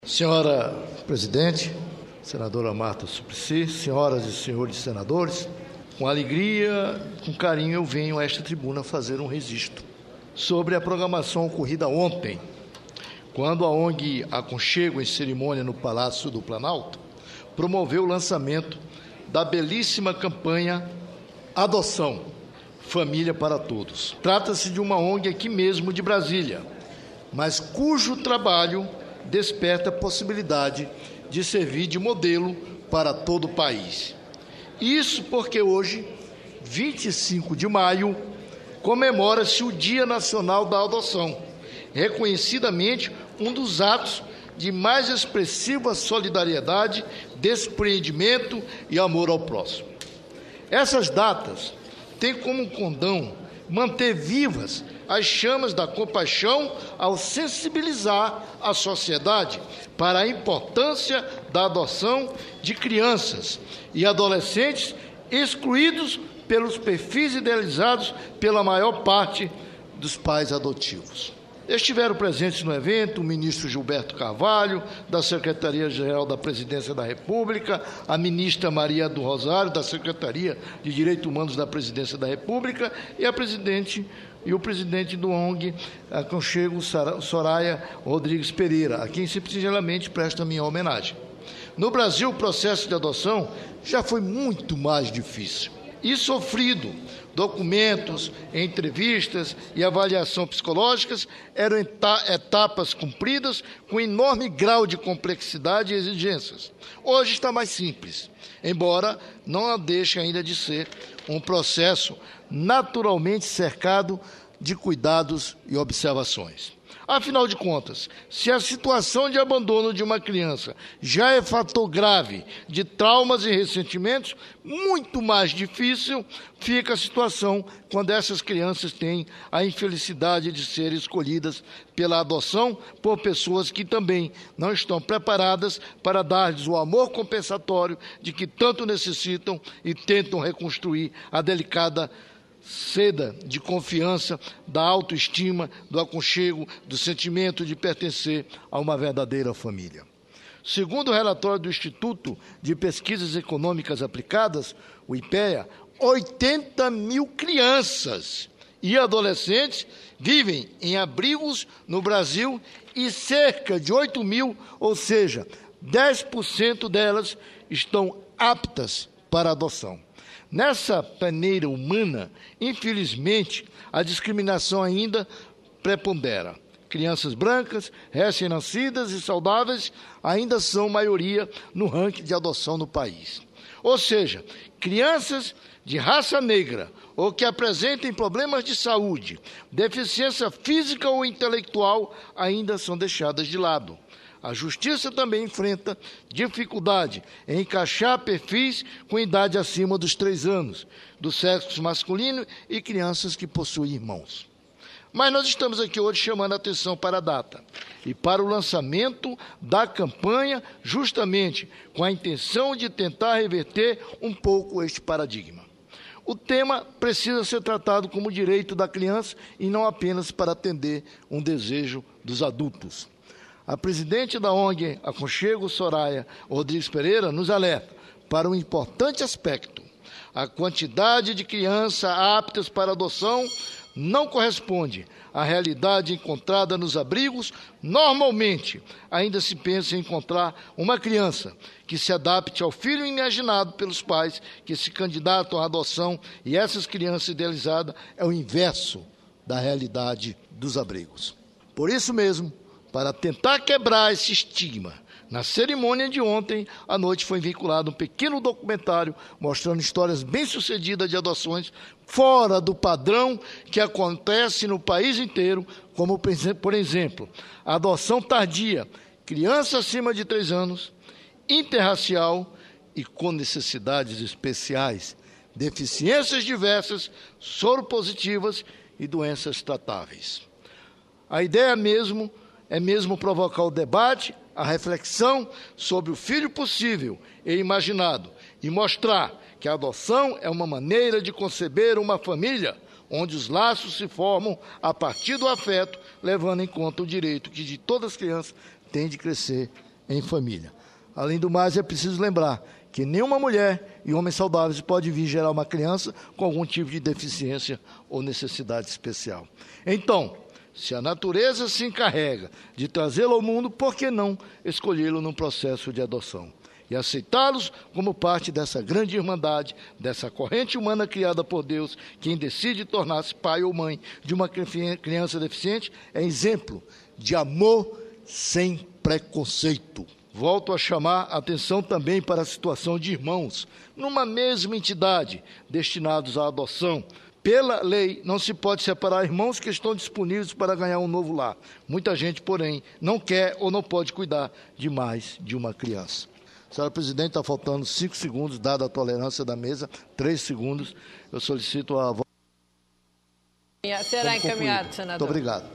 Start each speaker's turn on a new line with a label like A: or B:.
A: Senhora Presidente, Senadora Marta Suplicy, senhoras e senhores senadores, com alegria, com carinho eu venho a esta tribuna fazer um registro sobre a programação ocorrida ontem, quando a ONG Aconchego, em cerimônia no Palácio do Planalto, promoveu o lançamento da belíssima campanha Adoção, Família para Todos. Trata-se de uma ONG aqui mesmo de Brasília, mas cujo trabalho desperta a possibilidade de servir de modelo para todo o país. Isso porque hoje, 25 de maio, comemora-se o Dia Nacional da Adoção, reconhecidamente um dos atos de mais expressiva solidariedade, desprendimento e amor ao próximo. Essas datas têm como condão manter vivas as chamas da compaixão ao sensibilizar a sociedade para a importância da adoção de crianças e adolescentes excluídos pelos perfis idealizados pela maior parte dos pais adotivos. Estiveram presentes no evento o ministro Gilberto Carvalho, da Secretaria-Geral da Presidência da República, a ministra Maria do Rosário, da Secretaria de Direitos Humanos da Presidência da República, e o presidente do ONG Aconchego, Soraya Rodrigues Pereira, a quem singelamente presta minha homenagem. No Brasil, o processo de adoção já foi muito mais difícil e sofrido. Documentos, entrevistas e avaliação psicológicas eram etapas cumpridas com enorme grau de complexidade e exigências. Hoje está mais simples, embora não deixe ainda de ser um processo naturalmente cercado de cuidados e observações. Afinal de contas, se a situação de abandono de uma criança já é fator grave de traumas e ressentimentos, muito mais difícil fica a situação quando essas crianças têm a infelicidade de serem escolhidas pela adoção por pessoas que também não estão preparadas para dar-lhes o amor compensatório de que tanto necessitam e tentam reconstruir a delicada seda de confiança, da autoestima, do aconchego, do sentimento de pertencer a uma verdadeira família. Segundo o relatório do Instituto de Pesquisas Econômicas Aplicadas, o IPEA, 80 mil crianças e adolescentes vivem em abrigos no Brasil e cerca de 8 mil, ou seja, 10% delas estão aptas para adoção. Nessa peneira humana, infelizmente, a discriminação ainda prepondera. Crianças brancas, recém-nascidas e saudáveis ainda são maioria no ranking de adoção no país. Ou seja, crianças de raça negra ou que apresentem problemas de saúde, deficiência física ou intelectual ainda são deixadas de lado. A Justiça também enfrenta dificuldade em encaixar perfis com idade acima dos 3 anos, do sexo masculino e crianças que possuem irmãos. Mas nós estamos aqui hoje chamando a atenção para a data e para o lançamento da campanha, justamente com a intenção de tentar reverter um pouco este paradigma. O tema precisa ser tratado como direito da criança e não apenas para atender um desejo dos adultos. A presidente da ONG Aconchego, Soraya Rodrigues Pereira, nos alerta para um importante aspecto. A quantidade de crianças aptas para adoção não corresponde à realidade encontrada nos abrigos. Normalmente, ainda se pensa em encontrar uma criança que se adapte ao filho imaginado pelos pais que se candidatam à adoção, e essas crianças idealizadas é o inverso da realidade dos abrigos. Por isso mesmo, para tentar quebrar esse estigma, na cerimônia de ontem à noite foi vinculado um pequeno documentário mostrando histórias bem-sucedidas de adoções fora do padrão que acontece no país inteiro, como, por exemplo, adoção tardia, criança acima de 3 anos, interracial e com necessidades especiais, deficiências diversas, soropositivas e doenças tratáveis. A ideia é mesmo provocar o debate, a reflexão sobre o filho possível e imaginado e mostrar que a adoção é uma maneira de conceber uma família onde os laços se formam a partir do afeto, levando em conta o direito que de todas as crianças têm de crescer em família. Além do mais, é preciso lembrar que nenhuma mulher e homem saudáveis pode vir gerar uma criança com algum tipo de deficiência ou necessidade especial. Então, se a natureza se encarrega de trazê-lo ao mundo, por que não escolhê-lo num processo de adoção? E aceitá-los como parte dessa grande irmandade, dessa corrente humana criada por Deus. Quem decide tornar-se pai ou mãe de uma criança deficiente é exemplo de amor sem preconceito. Volto a chamar a atenção também para a situação de irmãos, numa mesma entidade, destinados à adoção. Pela lei, não se pode separar irmãos que estão disponíveis para ganhar um novo lar. Muita gente, porém, não quer ou não pode cuidar de mais de uma criança. Senhora Presidente, está faltando 5 segundos, dada a tolerância da mesa, 3 segundos. Eu solicito a votação.
B: Será encaminhado, senador.
A: Muito obrigado.